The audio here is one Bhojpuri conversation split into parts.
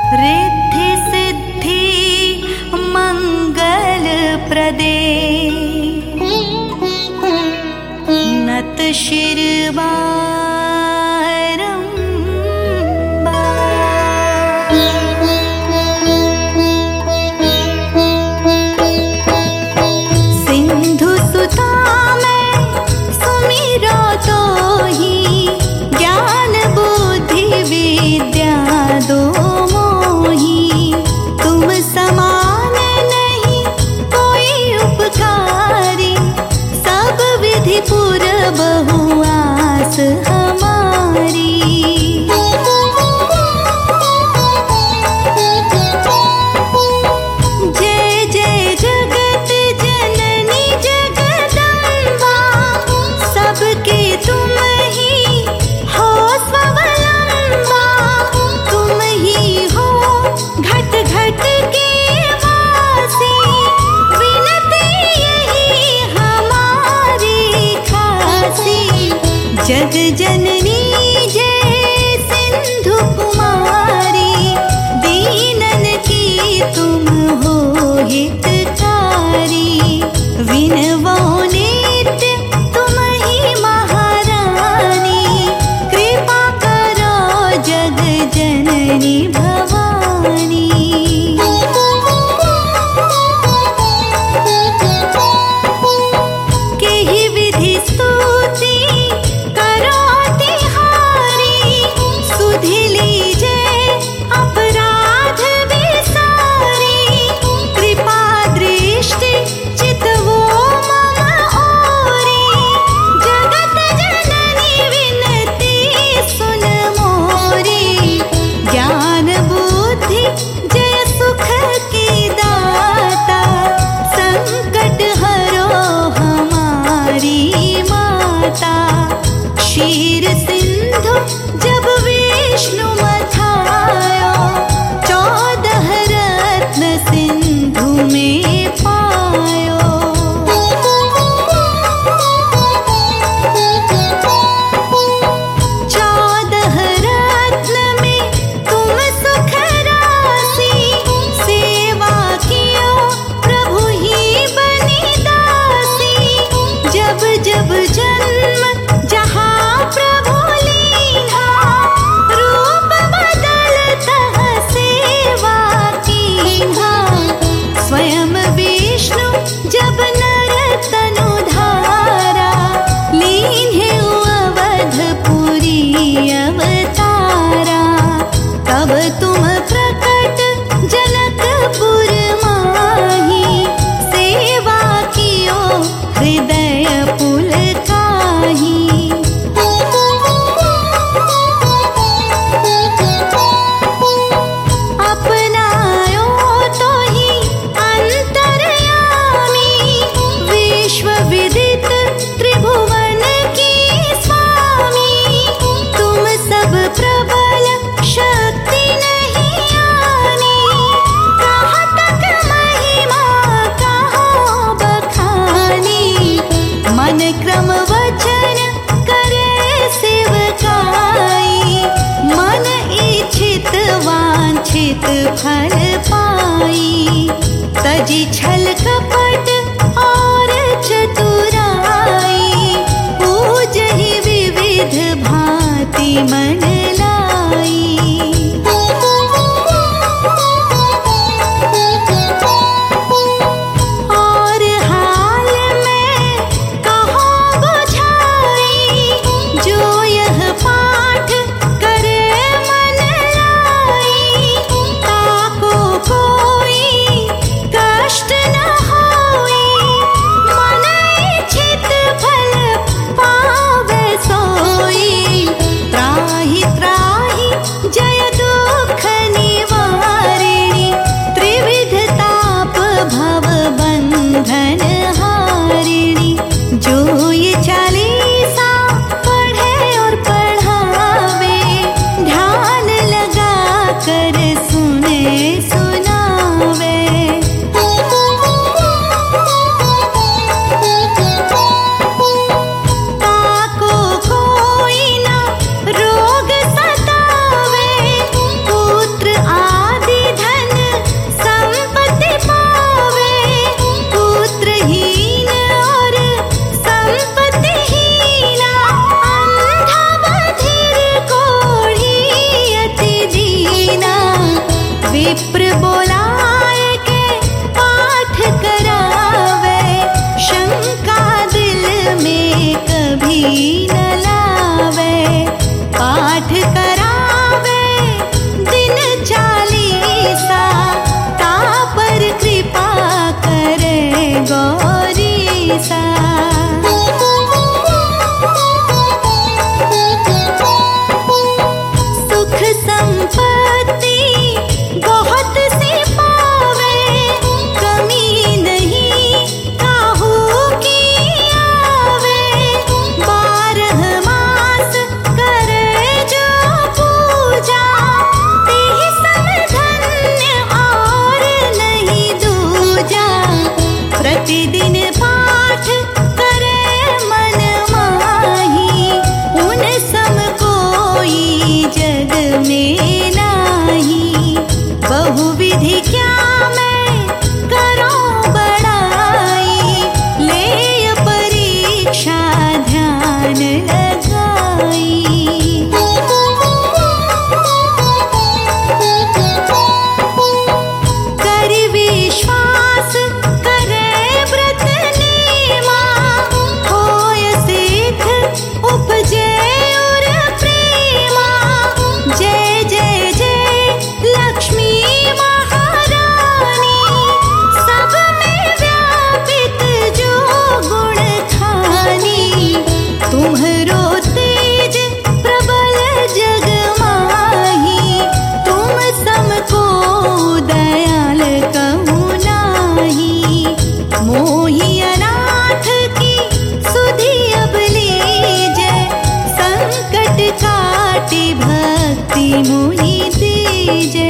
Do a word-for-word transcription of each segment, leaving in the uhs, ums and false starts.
रिद्धि सिद्धि मंगल प्रदे नत शिरवा बहुआस हमारी। जय जय जगत जननी जगदम्बा, सबके तुम ही हो स्वावलंबा। तुम ही हो घट घट के वासी, विनती यही हमारी खासी। जग जननी जय सिंधु कुमारी, दीनन की तुम हो हितकारी। विनवो नित्य तुम ही महारानी, कृपा करो जग जननी भवानी। केहि विधि स्तुति क्षीर सिंधु जब विष्णु मथायो, चौदह रत्न सिंधु में पायो। चौदह रत्न में तुम सुख राशि, सेवा कियो प्रभु ही बनी दासी। जब जब जन्म जहाँ प्रभु लीन्हा, रूप बदलतः सेवा कीन्हा। स्वयं विष्णु जब नर तनु धारा, लीन्हे अवधपुरी अवतारा। तब तुम प्रकट जनकपुर माही, सेवा कियो हृदय पुलकाही। क्रम वचन करे सेवकाई, मन इच्छित वांछित फल पाई। तजी छल कपट और चतुराई, पूजहि विविध भांति मन लाई। त्राहि विप्र बोलाए के पाठ करावे, शंका दिल में कभी न लावे। पाठ करावे दिन चालीसा, ता पर कृपा करे गौरीसा। सुख संपत्ति बहुत सी पावे, कमी नहीं काहू की आवे। बारह मास करे जो पूजा, तेहि सम धन्य और नहीं दूजा। प्रतिदिन पाठ करे मन माही, उन सम कोई जग में नाही। बहुविधि क्या मैं करूं बड़ाई, ले परीक्षा ध्यान लगाई। कर विश्वास करे व्रत नीमा, होय सिद्ध उपजे उर प्रेमा। जय जय जय लक्ष्मी महारानी, सब में व्यापित जो गुण खानी। तुम्हरो तेज प्रबल जग माही, तुम सम को दयाल कहूँ नाही। मोहि अनाथ की सुधि अब लीजे, संकट काटि भक्ति मोहि दीजे।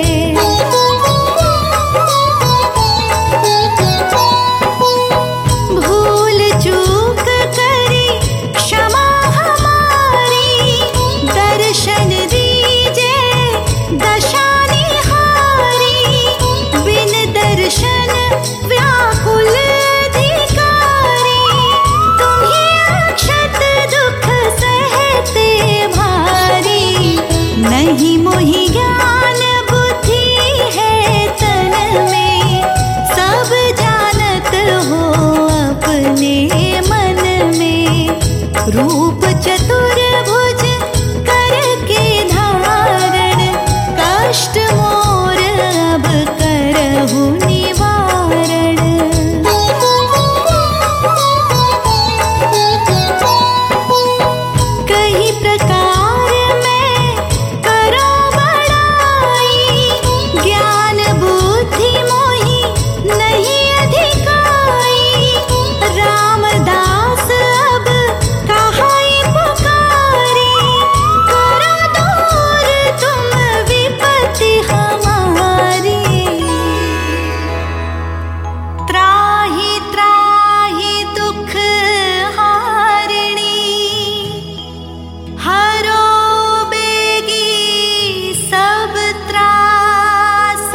भूल चूक करी क्षमा हमारी, दर्शन दीजे दशा निहारी। बिन दर्शन व्याकुल अधिकारी, तुम्ही अक्षत दुख सहते भारी। नहीं मोहि ज्ञान बुद्धि है तन में, सब जानत हो अपने मन में। रूप चतुर्भुज करके धारण, कष्ट मोर अब करहु निवारण। कई प्रकार मैं करूं बड़ाई, ज्ञान बुद्धि मोहि नहीं अधिकाई। रामदास अब कहाई पुकारी, करो दूर तुम विपत्ति हमारी। त्राहि त्राहि दुख हारिणी, हरो बेगी सब त्रास।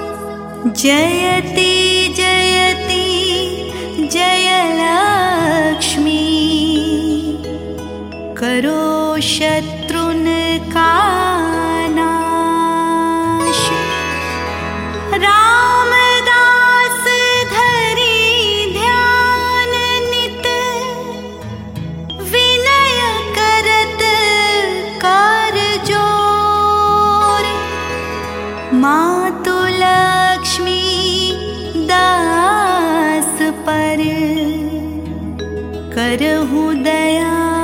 जयति जयति जय लक्ष्मी, करो शत्रुन का नाश। रामदास धरी ध्यान नित, विनय करत कर जोर। मातु लक्ष्मी दास पर करहु दया